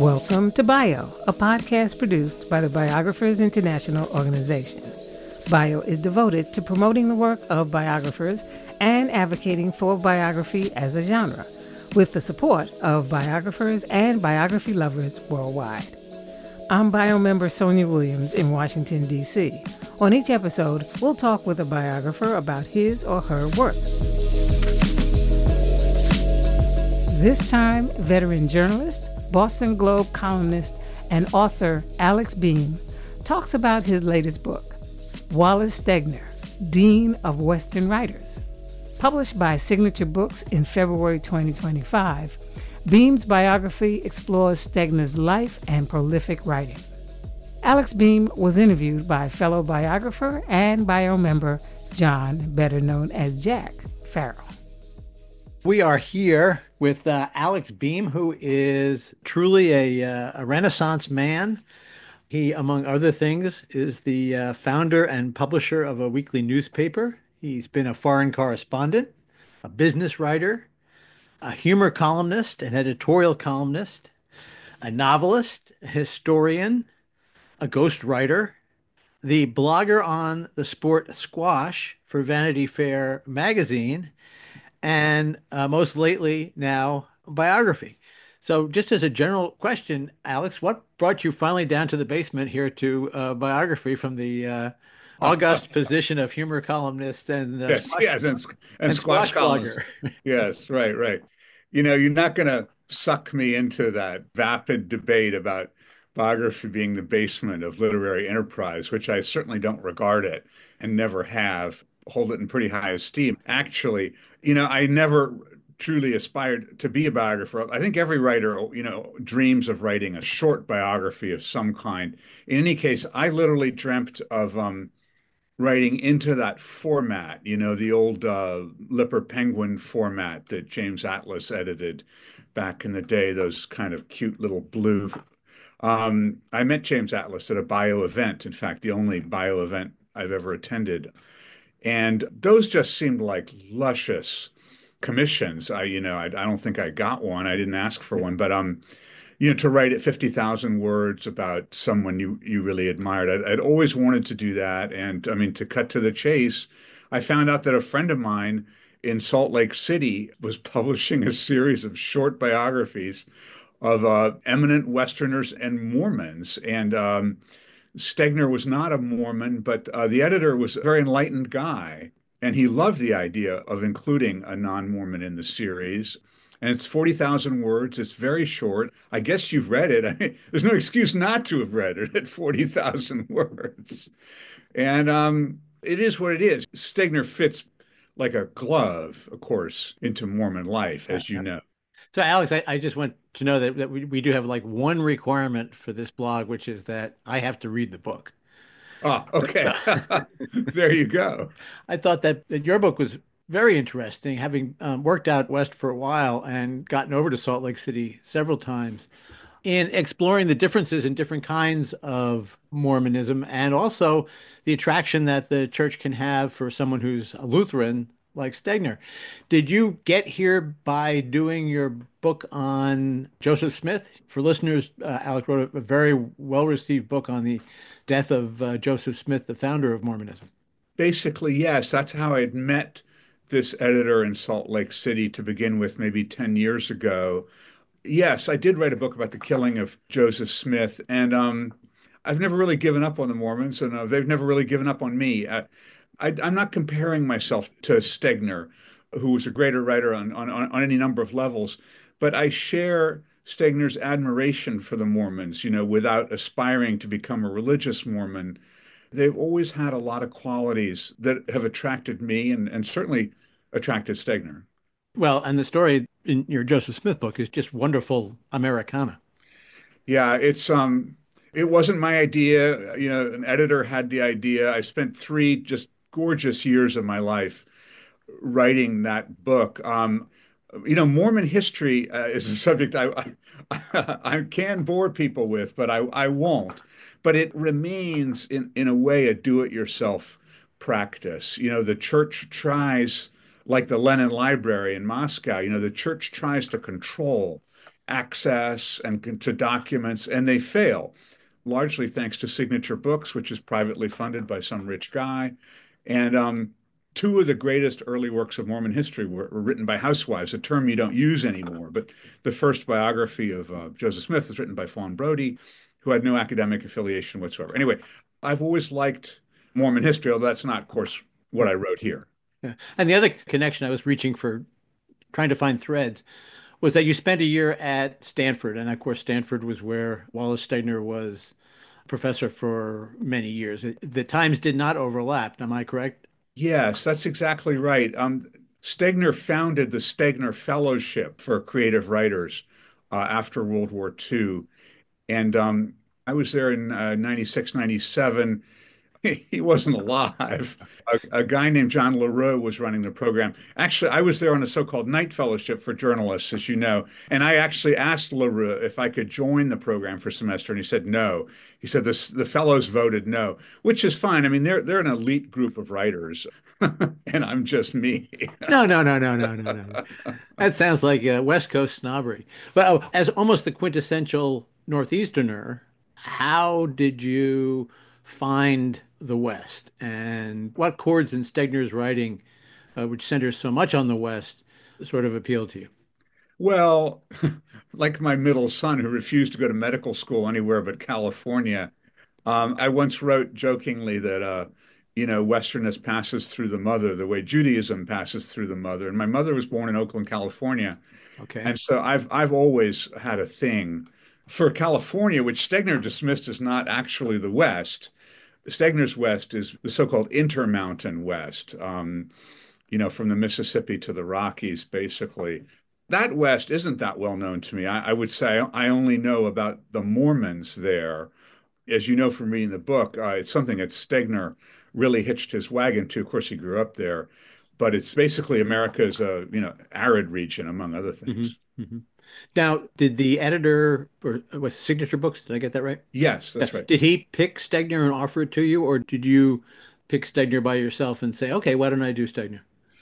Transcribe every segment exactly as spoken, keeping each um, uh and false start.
Welcome to Bio, a podcast produced by the Biographers International Organization. Bio is devoted to promoting the work of biographers and advocating for biography as a genre, with the support of biographers and biography lovers worldwide. I'm Bio member Sonia Williams in Washington, D C. On each episode, we'll talk with a biographer about his or her work. This time, veteran journalist, Boston Globe columnist, and author Alex Beam talks about his latest book, Wallace Stegner, Dean of Western Writers. Published by Signature Books in February twenty twenty-five, Beam's biography explores Stegner's life and prolific writing. Alex Beam was interviewed by fellow biographer and bio member John, better known as Jack, Farrell. We are here with uh, Alex Beam, who is truly a, uh, a Renaissance man. He, among other things, is the uh, founder and publisher of a weekly newspaper. He's been a foreign correspondent, a business writer, a humor columnist, an editorial columnist, a novelist, a historian, a ghostwriter, the blogger on the sport squash for Vanity Fair magazine, and uh, most lately now biography. So just as a general question, Alex, what brought you finally down to the basement here to uh, biography from the uh, august position of humor columnist and uh, yes, squash, yes, and, and, and squash, squash blogger? Yes, right, right. You know, you're not going to suck me into that vapid debate about biography being the basement of literary enterprise, which I certainly don't regard it and never have. Hold it in pretty high esteem. Actually, you know, I never truly aspired to be a biographer. I think every writer, you know, dreams of writing a short biography of some kind. In any case, I literally dreamt of um, writing into that format, you know, the old uh, Lipper Penguin format that James Atlas edited back in the day, those kind of cute little blue. Um, I met James Atlas at a bio event, in fact, the only bio event I've ever attended. And those just seemed like luscious commissions. I, you know, I, I don't think I got one. I didn't ask for one, but um, you know, to write at fifty thousand words about someone you you really admired. I'd, I'd always wanted to do that. And I mean, to cut to the chase, I found out that a friend of mine in Salt Lake City was publishing a series of short biographies of uh, eminent Westerners and Mormons. And um, Stegner was not a Mormon, but uh, the editor was a very enlightened guy, and he loved the idea of including a non-Mormon in the series. And it's forty thousand words. It's very short. I guess you've read it. I mean, there's no excuse not to have read it at forty thousand words. And um, it is what it is. Stegner fits like a glove, of course, into Mormon life, as you know. So, Alex, I, I just want to know that, that we, we do have like one requirement for this blog, which is that I have to read the book. Oh, okay. There you go. I thought that, that your book was very interesting, having um, worked out west for a while and gotten over to Salt Lake City several times, in exploring the differences in different kinds of Mormonism and also the attraction that the church can have for someone who's a Lutheran like Stegner. Did you get here by doing your book on Joseph Smith? For listeners, uh, Alec wrote a, a very well-received book on the death of uh, Joseph Smith, the founder of Mormonism. Basically, yes. That's how I'd met this editor in Salt Lake City to begin with, maybe ten years ago. Yes, I did write a book about the killing of Joseph Smith. And um, I've never really given up on the Mormons, and uh, they've never really given up on me. Uh, I, I'm not comparing myself to Stegner, who was a greater writer on, on, on any number of levels, but I share Stegner's admiration for the Mormons, you know, without aspiring to become a religious Mormon. They've always had a lot of qualities that have attracted me and, and certainly attracted Stegner. Well, and the story in your Joseph Smith book is just wonderful Americana. Yeah, it's um, it wasn't my idea. You know, an editor had the idea. I spent three just gorgeous years of my life writing that book. Um, you know, Mormon history uh, is a subject I, I I can bore people with, but I I won't. But it remains in in a way a do-it-yourself practice. You know, the church tries, like the Lenin Library in Moscow. You know, the church tries to control access and to documents, and they fail, largely thanks to Signature Books, which is privately funded by some rich guy. And um, two of the greatest early works of Mormon history were, were written by housewives, a term you don't use anymore. But the first biography of uh, Joseph Smith was written by Fawn Brodie, who had no academic affiliation whatsoever. Anyway, I've always liked Mormon history, although that's not, of course, what I wrote here. Yeah. And the other connection I was reaching for, trying to find threads, was that you spent a year at Stanford. And of course, Stanford was where Wallace Stegner was professor for many years. The times did not overlap. Am I correct? Yes, that's exactly right. Um, Stegner founded the Stegner Fellowship for Creative Writers uh, after World War Two. And um, I was there in uh, ninety-six, ninety-seven. He wasn't alive. A, a guy named John LaRue was running the program. Actually, I was there on a so-called night fellowship for journalists, as you know. And I actually asked LaRue if I could join the program for a semester, and he said no. He said this, the fellows voted no, which is fine. I mean, they're they're an elite group of writers, and I'm just me. No, no, no, no, no, no, no. That sounds like uh, West Coast snobbery. But oh, as almost the quintessential Northeasterner, how did you find the West, and what chords in Stegner's writing, uh, which centers so much on the West, sort of appeal to you? Well, like my middle son who refused to go to medical school anywhere but California, um, I once wrote jokingly that, uh, you know, Westernness passes through the mother the way Judaism passes through the mother. And my mother was born in Oakland, California. Okay. And so I've I've always had a thing for California, which Stegner dismissed as not actually the West. Stegner's West is the so-called Intermountain West, um, you know, from the Mississippi to the Rockies, basically. That West isn't that well known to me. I, I would say I only know about the Mormons there. As you know from reading the book, uh, it's something that Stegner really hitched his wagon to. Of course, he grew up there, but it's basically America's, uh, you know, arid region, among other hmm things. hmm Now, did the editor, or was it Signature Books? Did I get that right? Yes, Yeah. that's right. Did he pick Stegner and offer it to you, or did you pick Stegner by yourself and say, okay, why don't I do Stegner?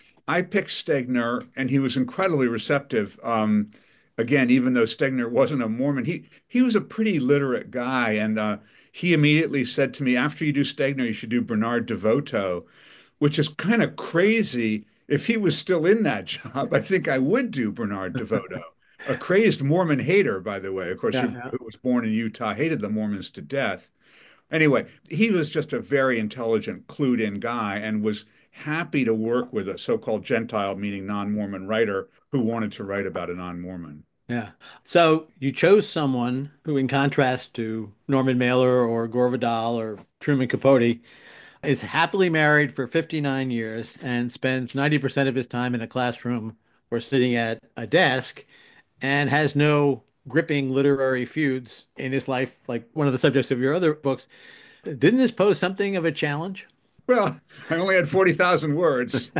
I picked Stegner, and he was incredibly receptive. Um, again, even though Stegner wasn't a Mormon, he he was a pretty literate guy, and uh, he immediately said to me, "After you do Stegner, you should do Bernard DeVoto," which is kind of crazy. If he was still in that job, I think I would do Bernard DeVoto, a crazed Mormon hater, by the way, of course, Yeah, who, yeah. who was born in Utah, hated the Mormons to death. Anyway, he was just a very intelligent, clued in guy and was happy to work with a so-called Gentile, meaning non-Mormon writer who wanted to write about a non-Mormon. Yeah. So you chose someone who, in contrast to Norman Mailer or Gore Vidal or Truman Capote, is happily married for fifty-nine years and spends ninety percent of his time in a classroom or sitting at a desk and has no gripping literary feuds in his life, like one of the subjects of your other books. Didn't this pose something of a challenge? Well, I only had forty thousand words.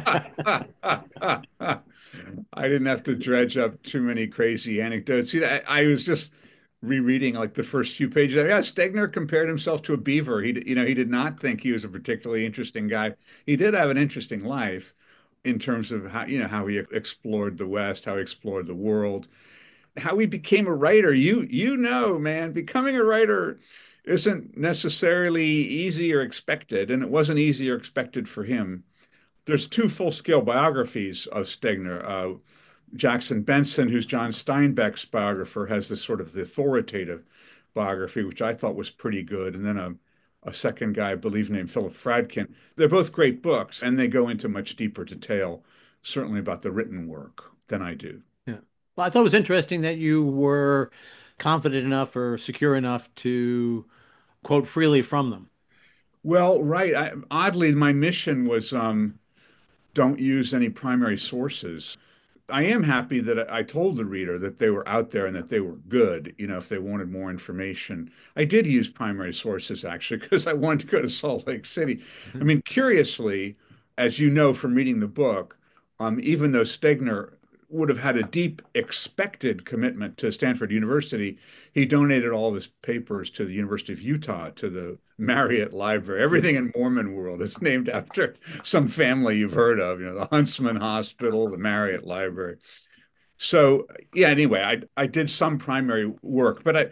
I didn't have to dredge up too many crazy anecdotes. You know, I, I was just rereading like the first few pages. Yeah, Stegner compared himself to a beaver. He, you know, he did not think he was a particularly interesting guy. He did have an interesting life in terms of how, you know, how he explored the West, how he explored the world, how he became a writer. You, you know, man, becoming a writer isn't necessarily easy or expected, and it wasn't easy or expected for him. There's two full-scale biographies of Stegner. Uh, Jackson Benson, who's John Steinbeck's biographer, has this sort of the authoritative biography, which I thought was pretty good. And then a, a second guy, I believe, named Philip Fradkin. They're both great books, and they go into much deeper detail, certainly about the written work, than I do. Yeah. Well, I thought it was interesting that you were confident enough or secure enough to quote freely from them. Well, right. I, oddly, my mission was um, don't use any primary sources. I am happy that I told the reader that they were out there and that they were good, you know, if they wanted more information. I did use primary sources actually because I wanted to go to Salt Lake City. I mean, curiously, as you know from reading the book, um, even though Stegner would have had a deep expected commitment to Stanford University, he donated all of his papers to the University of Utah, to the Marriott Library. Everything in Mormon world is named after some family you've heard of, you know, the Huntsman Hospital, the Marriott Library. So yeah, anyway, I I did some primary work, but I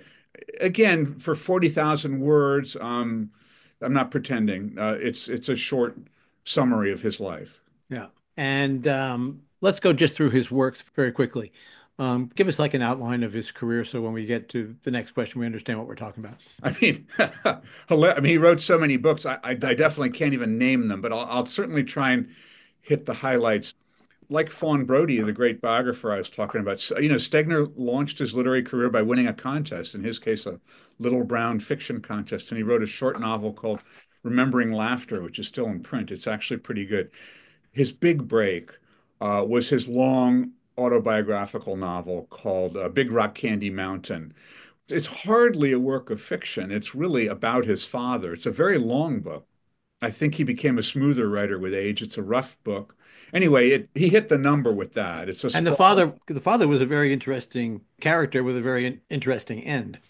again for forty thousand words, um, I'm not pretending. Uh, it's it's a short summary of his life. Yeah. And um, let's go just through his works very quickly. Um, give us like an outline of his career so when we get to the next question, we understand what we're talking about. I mean, I mean, he wrote so many books. I, I, I definitely can't even name them, but I'll, I'll certainly try and hit the highlights. Like Fawn Brodie, the great biographer I was talking about, you know, Stegner launched his literary career by winning a contest, in his case, a Little Brown fiction contest. And he wrote a short novel called Remembering Laughter, which is still in print. It's actually pretty good. His big break uh, was his long autobiographical novel called uh, Big Rock Candy Mountain. It's hardly a work of fiction. It's really about his father. It's a very long book. I think he became a smoother writer with age. It's a rough book. Anyway, it, he hit the number with that. It's a And the sprawling. father, the father was a very interesting character with a very in- interesting end.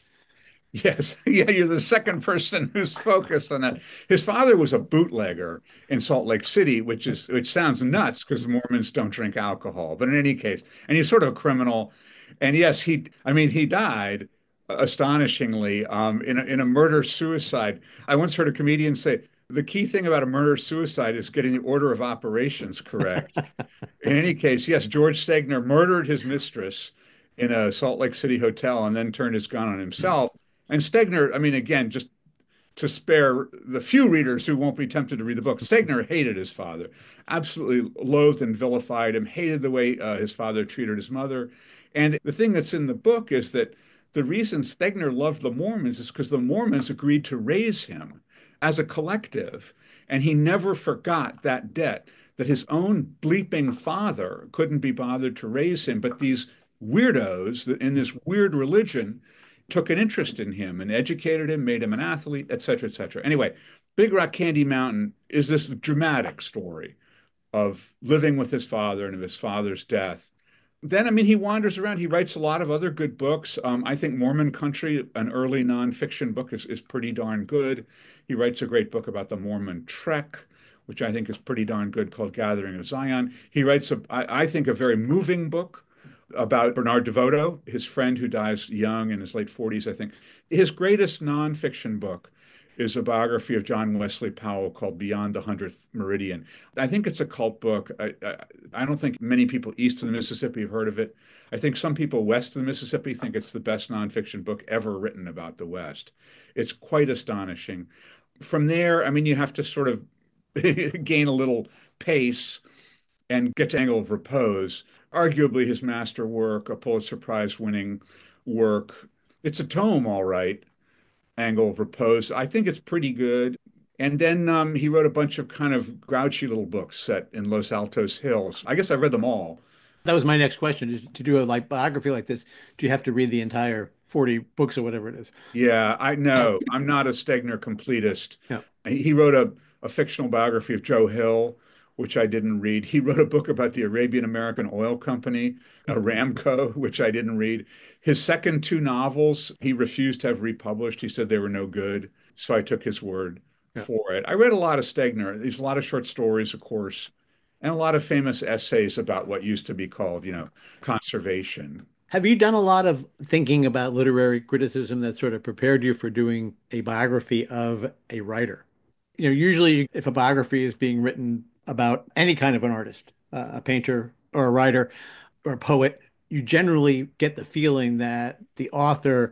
Yes, yeah, you're the second person who's focused on that. His father was a bootlegger in Salt Lake City, which is which sounds nuts because Mormons don't drink alcohol. But in any case, and he's sort of a criminal. And yes, he, I mean, he died astonishingly um, in a, in a murder suicide. I once heard a comedian say the key thing about a murder suicide is getting the order of operations correct. In any case, yes, George Stegner murdered his mistress in a Salt Lake City hotel and then turned his gun on himself. And Stegner, I mean, again, just to spare the few readers who won't be tempted to read the book, Stegner hated his father, absolutely loathed and vilified him, hated the way uh, his father treated his mother. And the thing that's in the book is that the reason Stegner loved the Mormons is because the Mormons agreed to raise him as a collective. And he never forgot that debt, that his own bleeping father couldn't be bothered to raise him. But these weirdos in this weird religion took an interest in him and educated him, made him an athlete, et cetera, et cetera. Anyway, Big Rock Candy Mountain is this dramatic story of living with his father and of his father's death. Then, I mean, he wanders around. He writes a lot of other good books. Um, I think Mormon Country, an early nonfiction book, is, is pretty darn good. He writes a great book about the Mormon Trek, which I think is pretty darn good, called Gathering of Zion. He writes, a, I, I think, a very moving book about Bernard DeVoto, his friend who dies young in his late forties, I think. His greatest nonfiction book is a biography of John Wesley Powell called Beyond the Hundredth Meridian. I think it's a cult book. I, I, I don't think many people east of the Mississippi have heard of it. I think some people west of the Mississippi think it's the best nonfiction book ever written about the West. It's quite astonishing. From there, I mean, you have to sort of gain a little pace and get to Angle of Repose, arguably his master work, a Pulitzer Prize winning work. It's a tome, all right, Angle of Repose. I think it's pretty good. And then um, he wrote a bunch of kind of grouchy little books set in Los Altos Hills. I guess I've read them all. That was my next question. Is to do a like biography like this, do you have to read the entire forty books or whatever it is? Yeah, I know. I'm not a Stegner completist. Yeah. He wrote a, a fictional biography of Joe Hill, which I didn't read. He wrote a book about the Arabian American Oil Company, Aramco, which I didn't read. His second two novels, he refused to have republished. He said they were no good. So I took his word Yeah. for it. I read a lot of Stegner. There's a lot of short stories, of course, and a lot of famous essays about what used to be called, you know, conservation. Have you done a lot of thinking about literary criticism that sort of prepared you for doing a biography of a writer? You know, usually if a biography is being written about any kind of an artist, uh, a painter or a writer or a poet, you generally get the feeling that the author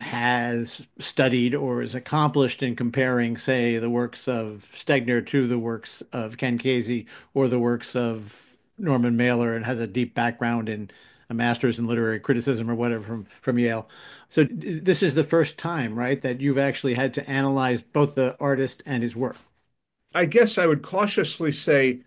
has studied or is accomplished in comparing, say, the works of Stegner to the works of Ken Kesey or the works of Norman Mailer and has a deep background in a master's in literary criticism or whatever from, from Yale. So this is the first time, right, that you've actually had to analyze both the artist and his work. I guess I would cautiously say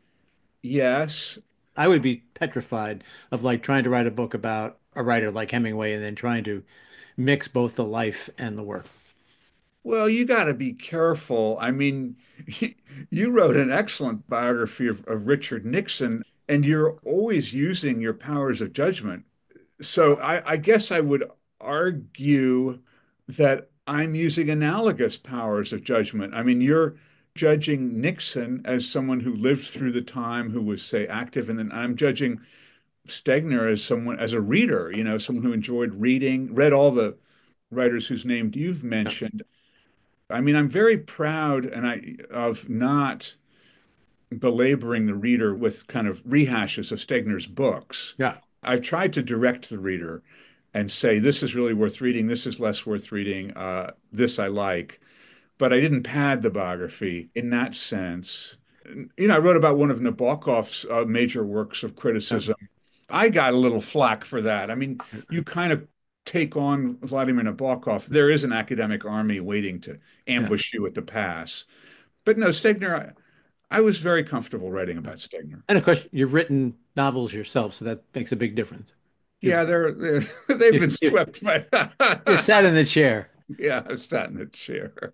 yes. I would be petrified of like trying to write a book about a writer like Hemingway and then trying to mix both the life and the work. Well, you got to be careful. I mean, you wrote an excellent biography of, of Richard Nixon, and you're always using your powers of judgment. So I, I guess I would argue that I'm using analogous powers of judgment. I mean, you're judging Nixon as someone who lived through the time, who was, say, active, and then I'm judging Stegner as someone, as a reader, you know, someone who enjoyed reading, read all the writers whose name you've mentioned. I mean, I'm very proud and I of not belaboring the reader with kind of rehashes of Stegner's books. Yeah. I've tried to direct the reader and say, this is really worth reading, this is less worth reading, uh, this I like. But I didn't pad the biography in that sense. You know, I wrote about one of Nabokov's uh, major works of criticism. I got a little flack for that. I mean, you kind of take on Vladimir Nabokov. There is an academic army waiting to ambush yeah. you at the pass. But no, Stegner, I, I was very comfortable writing about Stegner. And of course, you've written novels yourself, so that makes a big difference. You've, yeah, they're, they're they've been swept by that. You sat in the chair. Yeah, I've sat in the chair.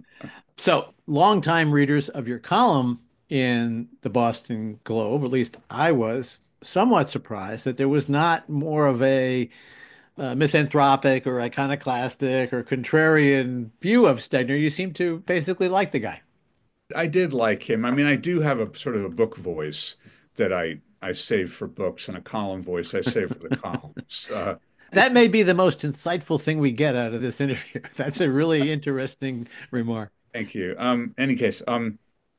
So, longtime readers of your column in the Boston Globe, at least I was, somewhat surprised that there was not more of a uh, misanthropic or iconoclastic or contrarian view of Stegner. You seem to basically like the guy. I did like him. I mean, I do have a sort of a book voice that I I save for books and a column voice I save for the columns. Uh, that may be the most insightful thing we get out of this interview. That's a really interesting remark. Thank you. Um, any case, um,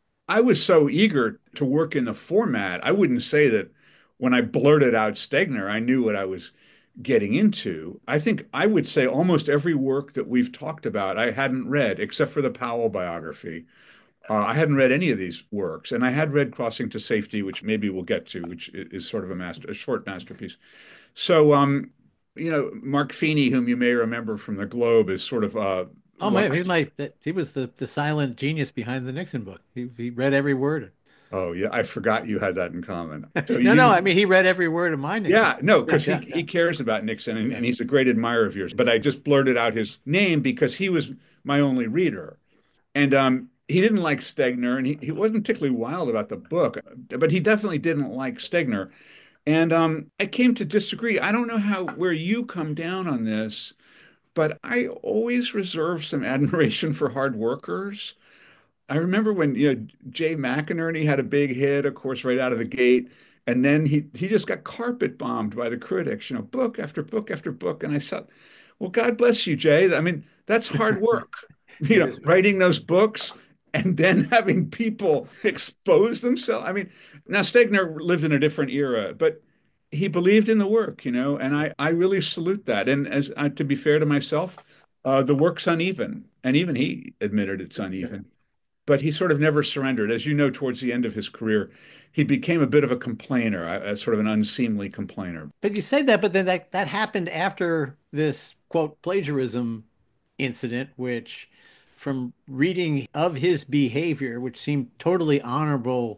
I was so eager to work in the format. I wouldn't say that when I blurted out Stegner, I knew what I was getting into. I think I would say almost every work that we've talked about, I hadn't read, except for the Powell biography. Uh, I hadn't read any of these works, and I had read Crossing to Safety, which maybe we'll get to, which is sort of a master, a short masterpiece. So, um, you know, Mark Feeney, whom you may remember from the Globe, is sort of uh, oh my, he might he was the the silent genius behind the Nixon book. He he read every word. Oh yeah, I forgot you had that in common. So no, you, no, I mean he read every word of my Nixon. Yeah, no, because yeah, he, yeah. he cares about Nixon and, yeah. and he's a great admirer of yours. But I just blurted out his name because he was my only reader, and um. He didn't like Stegner, and he, he wasn't particularly wild about the book, but he definitely didn't like Stegner. And um, I came to disagree. I don't know how where you come down on this, but I always reserve some admiration for hard workers. I remember when you know Jay McInerney had a big hit, of course, right out of the gate, and then he he just got carpet bombed by the critics, you know, book after book after book. And I thought, well, God bless you, Jay. I mean, that's hard work, you know, writing those books. And then having people expose themselves. I mean, now Stegner lived in a different era, but he believed in the work, you know, and I, I really salute that. And as uh, to be fair to myself, uh, the work's uneven, and even he admitted it's uneven. But he sort of never surrendered. As you know, towards the end of his career, he became a bit of a complainer, a, a sort of an unseemly complainer. But you say that, but then that that happened after this quote plagiarism incident, which, from reading of his behavior, which seemed totally honorable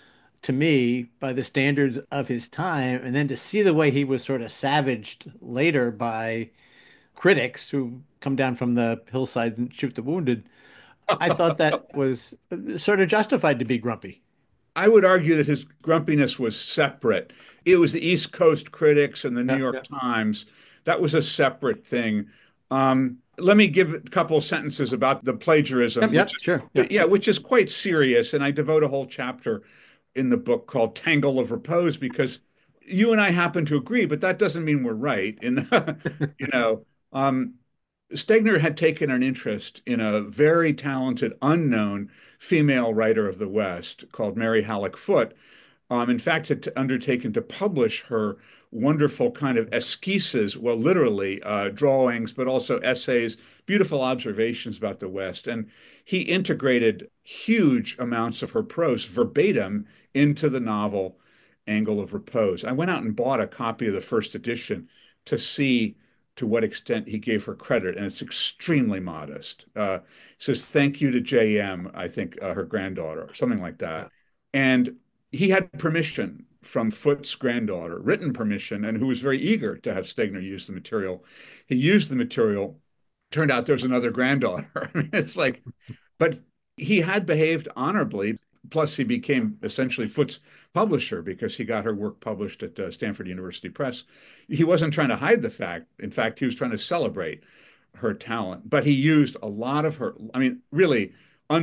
to me by the standards of his time, and then to see the way he was sort of savaged later by critics who come down from the hillside and shoot the wounded, I thought that was sort of justified to be grumpy. I would argue that his grumpiness was separate. It was the East Coast critics and the New yeah, York yeah. Times. That was a separate thing. Um, Let me give a couple of sentences about the plagiarism. Yep, yep, which is, sure. Yep. Yeah, which is quite serious. And I devote a whole chapter in the book called Tangle of Repose, because you and I happen to agree, but that doesn't mean we're right. And, you know, um, Stegner had taken an interest in a very talented, unknown female writer of the West called Mary Halleck Foote. Um, in fact, had undertaken to publish her wonderful kind of esquisses, well, literally uh, drawings, but also essays, beautiful observations about the West. And he integrated huge amounts of her prose verbatim into the novel Angle of Repose. I went out and bought a copy of the first edition to see to what extent he gave her credit, and it's extremely modest. Uh, says, thank you to J M, I think uh, her granddaughter, something like that. And he had permission from Foote's granddaughter, written permission, and who was very eager to have Stegner use the material. He used the material. Turned out there's another granddaughter. I mean, it's like, but he had behaved honorably. Plus, he became essentially Foote's publisher because he got her work published at uh, Stanford University Press. He wasn't trying to hide the fact. In fact, he was trying to celebrate her talent. But he used a lot of her, I mean, really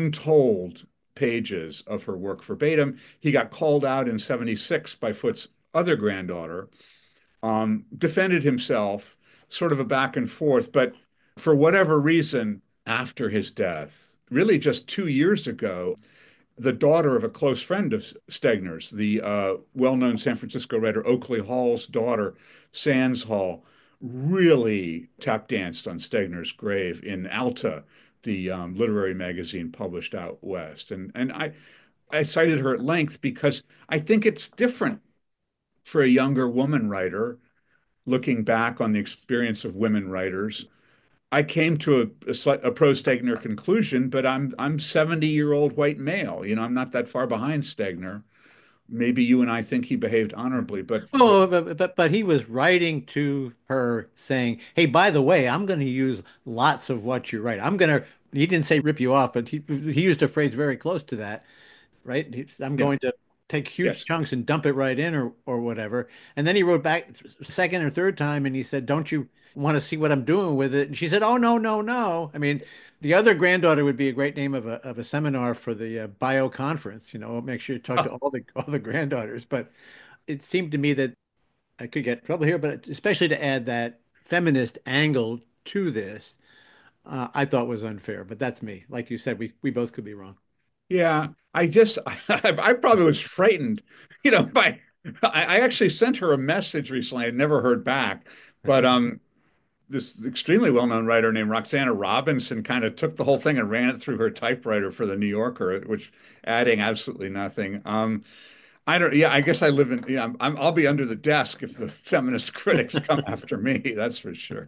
untold pages of her work verbatim. He got called out in seventy-six by Foote's other granddaughter, um, defended himself, sort of a back and forth. But for whatever reason, after his death, really just two years ago, the daughter of a close friend of Stegner's, the uh, well-known San Francisco writer Oakley Hall's daughter, Sands Hall, really tap danced on Stegner's grave in Alta, the um, literary magazine published out west. And and I I cited her at length because I think it's different for a younger woman writer looking back on the experience of women writers. I came to a, a, a pro Stegner conclusion, but I'm I'm seventy year old white male. You know, I'm not that far behind Stegner. Maybe you and I think he behaved honorably, but but Oh, but, but but he was writing to her saying, "Hey, by the way, I'm going to use lots of what you write. I'm going to." He didn't say rip you off, but he he used a phrase very close to that, right? He's, I'm yeah, going to take huge yes. chunks and dump it right in, or or whatever. And then he wrote back second or third time, and he said, "Don't you want to see what I'm doing with it?" And she said, "Oh, no, no, no." I mean, the other granddaughter would be a great name of a of a seminar for the uh, bio conference. You know, make sure you talk to all the all the granddaughters, but. It seemed to me that I could get in trouble here, but especially to add that feminist angle to this, uh, I thought was unfair. But that's me. Like you said, we we both could be wrong. Yeah, I just I, I probably was frightened, you know, by I, I actually sent her a message recently. I'd never heard back, but um this extremely well-known writer named Roxana Robinson kind of took the whole thing and ran it through her typewriter for the New Yorker, which adding absolutely nothing. Um, I don't, yeah, I guess I live in, yeah, I'm, I'm, I'll be under the desk if the feminist critics come after me, that's for sure.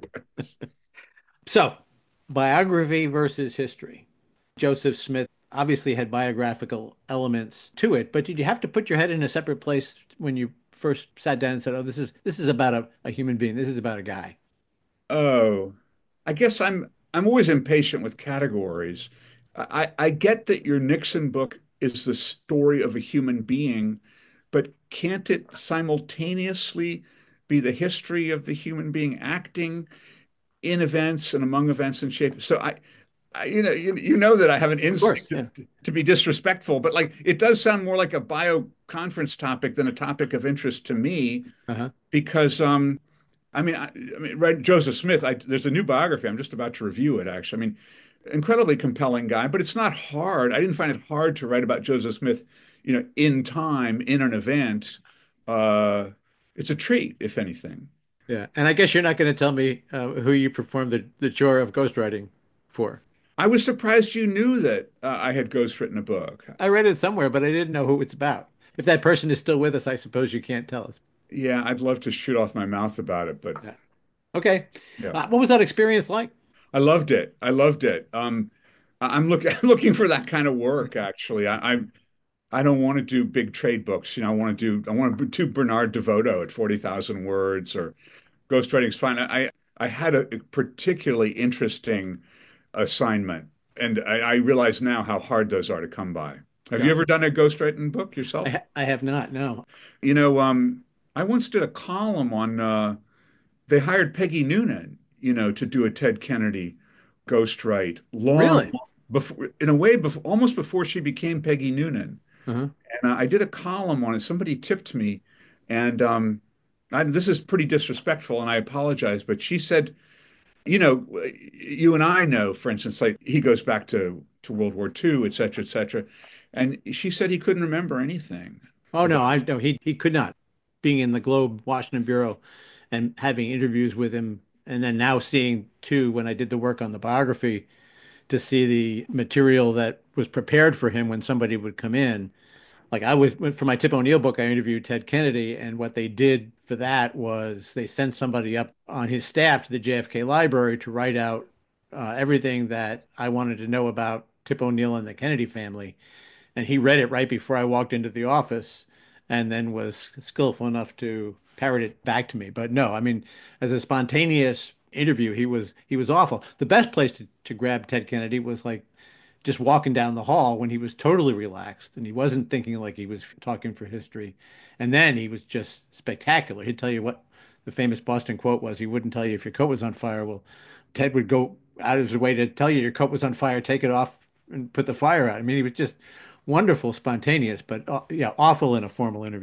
So, biography versus history. Joseph Smith obviously had biographical elements to it, but did you have to put your head in a separate place when you first sat down and said, "Oh, this is this is about a, a human being. This is about a guy." Oh, I guess I'm, I'm always impatient with categories. I, I get that your Nixon book is the story of a human being, but can't it simultaneously be the history of the human being acting in events and among events and shape? So I, I you know, you, you know that I have an Of course, instinct yeah. to, to be disrespectful, but like it does sound more like a bio conference topic than a topic of interest to me Uh-huh. because um I mean, I, I mean, right, Joseph Smith. I, there's a new biography. I'm just about to review it. Actually, I mean, incredibly compelling guy, but it's not hard. I didn't find it hard to write about Joseph Smith, you know, in time in an event. Uh, it's a treat, if anything. Yeah. And I guess you're not going to tell me uh, who you performed the, the chore of ghostwriting for. I was surprised you knew that uh, I had ghostwritten a book. I read it somewhere, but I didn't know who it's about. If that person is still with us, I suppose you can't tell us. Yeah, I'd love to shoot off my mouth about it, but Yeah. Okay. yeah, Uh, what was that experience like? I loved it. I loved it. Um, I- I'm looking I'm looking for that kind of work. Actually, I, I I don't want to do big trade books. You know, I want to do I want to do Bernard DeVoto at forty thousand words or ghostwriting's fine. I I had a particularly interesting assignment, and I, I realize now how hard those are to come by. Have you Yeah. ever done a ghostwriting book I, yourself? ha I have not, no. You know, um, I once did a column on uh, they hired Peggy Noonan, you know, to do a Ted Kennedy ghostwrite long Really? before, in a way, before, almost before she became Peggy Noonan. Uh-huh. And uh, I did a column on it. Somebody tipped me, and um, I, this is pretty disrespectful, and I apologize. But she said, you know, you and I know, for instance, like he goes back to to World War Two, et cetera, et cetera. And she said he couldn't remember anything Oh about. no, I no, he he could not. Being in the Globe Washington Bureau and having interviews with him, and then now seeing too when I did the work on the biography to see the material that was prepared for him when somebody would come in. Like I was for my Tip O'Neill book, I interviewed Ted Kennedy, and what they did for that was they sent somebody up on his staff to the J F K library to write out uh, everything that I wanted to know about Tip O'Neill and the Kennedy family. And he read it right before I walked into the office and then was skillful enough to parrot it back to me. But no, I mean, as a spontaneous interview, he was he was awful. The best place to, to grab Ted Kennedy was like just walking down the hall when he was totally relaxed and he wasn't thinking like he was talking for history. And then he was just spectacular. He'd tell you what the famous Boston quote was. He wouldn't tell you if your coat was on fire. Well, Ted would go out of his way to tell you your coat was on fire, take it off and put the fire out. I mean, he was just wonderful, spontaneous, but uh, yeah, awful in a formal interview.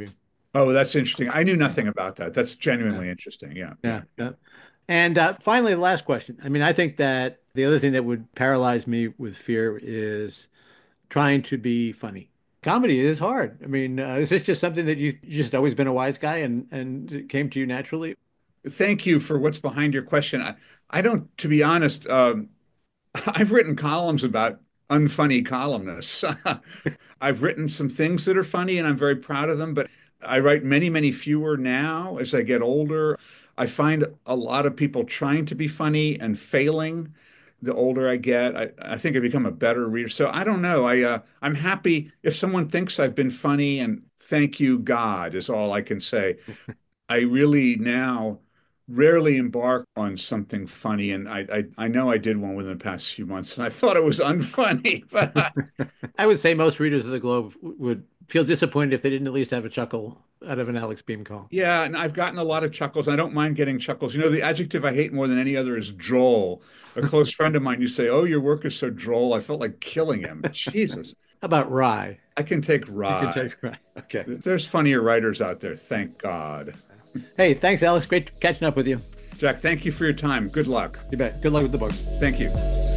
Oh, that's interesting. I knew nothing about that. That's genuinely interesting. Yeah. Yeah, yeah. And uh, finally, the last question. I mean, I think that the other thing that would paralyze me with fear is trying to be funny. Comedy is hard. I mean, uh, is this just something that you you just always been a wise guy and and it came to you naturally? Thank you for what's behind your question. I, I don't, to be honest, um, I've written columns about unfunny columnists. I've written some things that are funny and I'm very proud of them, but I write many, many fewer now as I get older. I find a lot of people trying to be funny and failing the older I get. I, I think I become a better reader. So I don't know. I uh, I'm happy if someone thinks I've been funny, and thank you, God, is all I can say. I really now rarely embark on something funny, and I, I I know I did one within the past few months, and I thought it was unfunny, but uh, I would say most readers of the Globe would feel disappointed if they didn't at least have a chuckle out of an Alex Beam call. yeah, and I've gotten a lot of chuckles. I don't mind getting chuckles. You know, the adjective I hate more than any other is droll. A close friend of mine, you say, "Oh, your work is so droll." I felt like killing him. Jesus, How about Rye? I can take You can rye. take Rye. Okay. There's funnier writers out there, thank God. Hey, thanks, Alex. Great catching up with you. Jack, thank you for your time. Good luck. You bet. Good luck with the book. Thank you.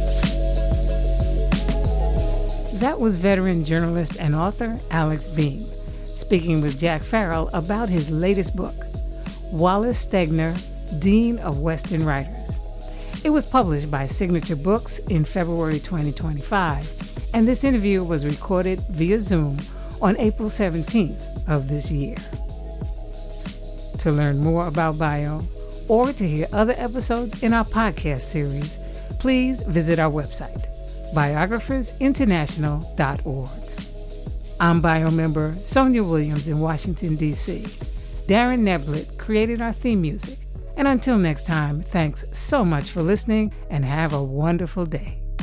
That was veteran journalist and author Alex Beam, speaking with Jack Farrell about his latest book, Wallace Stegner, Dean of Western Writers. It was published by Signature Books in February twenty twenty-five, and this interview was recorded via Zoom on April seventeenth of this year. To learn more about Bio or to hear other episodes in our podcast series, please visit our website, biographers international dot org. I'm Bio member Sonia Williams in Washington, D C Darren Neblett created our theme music. And until next time, thanks so much for listening and have a wonderful day.